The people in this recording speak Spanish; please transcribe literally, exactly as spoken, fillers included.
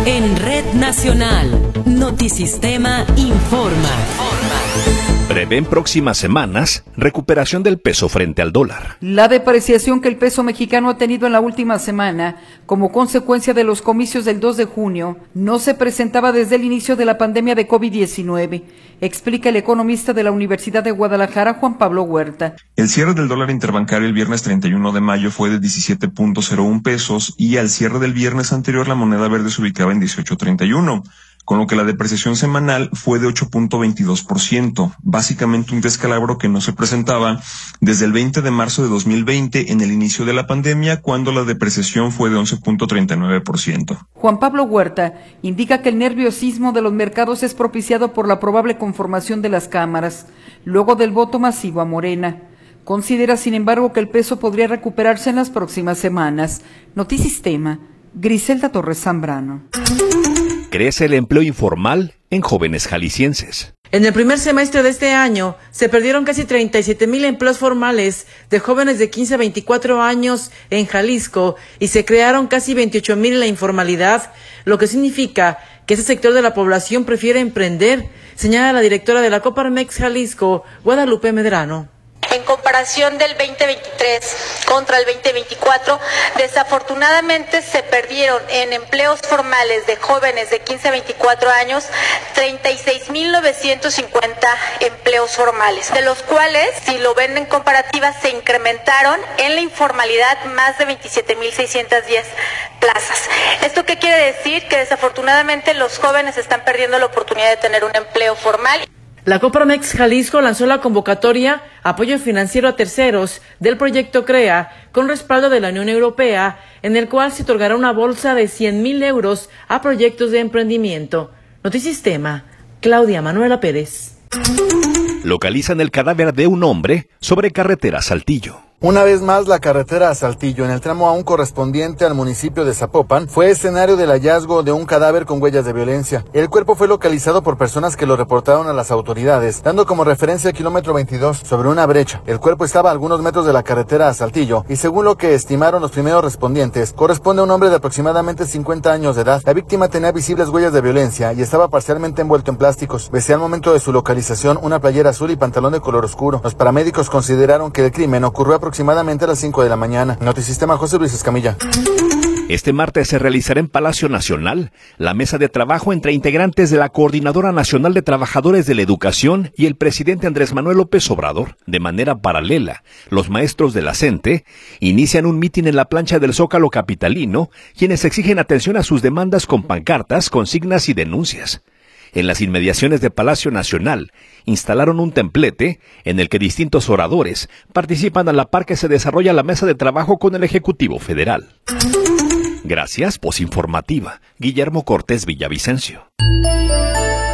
En Red Nacional, Notisistema informa. Prevén próximas semanas recuperación del peso frente al dólar. La depreciación que el peso mexicano ha tenido en la última semana, como consecuencia de los comicios del dos de junio, no se presentaba desde el inicio de la pandemia de COVID diecinueve, explica el economista de la Universidad de Guadalajara, Juan Pablo Huerta. El cierre del dólar interbancario el viernes treinta y uno de mayo fue de diecisiete punto cero uno pesos y al cierre del viernes anterior la moneda verde se ubicaba en dieciocho treinta y uno. Con lo que la depreciación semanal fue de ocho punto veintidós por ciento, básicamente un descalabro que no se presentaba desde el veinte de marzo de dos mil veinte en el inicio de la pandemia, cuando la depreciación fue de once punto treinta y nueve por ciento. Juan Pablo Huerta indica que el nerviosismo de los mercados es propiciado por la probable conformación de las cámaras, luego del voto masivo a Morena. Considera, sin embargo, que el peso podría recuperarse en las próximas semanas. Notisistema, Griselda Torres Zambrano. Crece el empleo informal en jóvenes jaliscienses. En el primer semestre de este año se perdieron casi treinta y siete mil empleos formales de jóvenes de quince a veinticuatro años en Jalisco y se crearon casi veintiocho mil en la informalidad, lo que significa que ese sector de la población prefiere emprender, señala la directora de la Coparmex Jalisco, Guadalupe Medrano. En comparación del veinte veintitrés contra el veinte veinticuatro, desafortunadamente se perdieron en empleos formales de jóvenes de quince a veinticuatro años treinta y seis mil novecientos cincuenta empleos formales, de los cuales, si lo ven en comparativa, se incrementaron en la informalidad más de veintisiete mil seiscientas diez plazas. ¿Esto qué quiere decir? Que desafortunadamente los jóvenes están perdiendo la oportunidad de tener un empleo formal. La Coparmex Jalisco lanzó la convocatoria Apoyo Financiero a Terceros del proyecto CREA con respaldo de la Unión Europea, en el cual se otorgará una bolsa de cien mil euros a proyectos de emprendimiento. Notisistema, Claudia Manuela Pérez. Localizan el cadáver de un hombre sobre carretera Saltillo. Una vez más, la carretera a Saltillo, en el tramo aún correspondiente al municipio de Zapopan, fue escenario del hallazgo de un cadáver con huellas de violencia. El cuerpo fue localizado por personas que lo reportaron a las autoridades, dando como referencia el kilómetro veintidós sobre una brecha. El cuerpo estaba a algunos metros de la carretera a Saltillo y, según lo que estimaron los primeros respondientes, corresponde a un hombre de aproximadamente cincuenta años de edad. La víctima tenía visibles huellas de violencia y estaba parcialmente envuelto en plásticos. Vestía al momento de su localización una playera azul y pantalón de color oscuro. Los paramédicos consideraron que el crimen ocurrió aproximadamente aproximadamente a las cinco de la mañana. Notisistema, José Luis Escamilla. Este martes se realizará en Palacio Nacional la mesa de trabajo entre integrantes de la Coordinadora Nacional de Trabajadores de la Educación y el presidente Andrés Manuel López Obrador. De manera paralela, los maestros de la CENTE inician un mitin en la plancha del Zócalo capitalino, quienes exigen atención a sus demandas con pancartas, consignas y denuncias. En las inmediaciones de Palacio Nacional, instalaron un templete en el que distintos oradores participan a la par que se desarrolla la mesa de trabajo con el Ejecutivo Federal. Gracias, Posinformativa, Guillermo Cortés Villavicencio.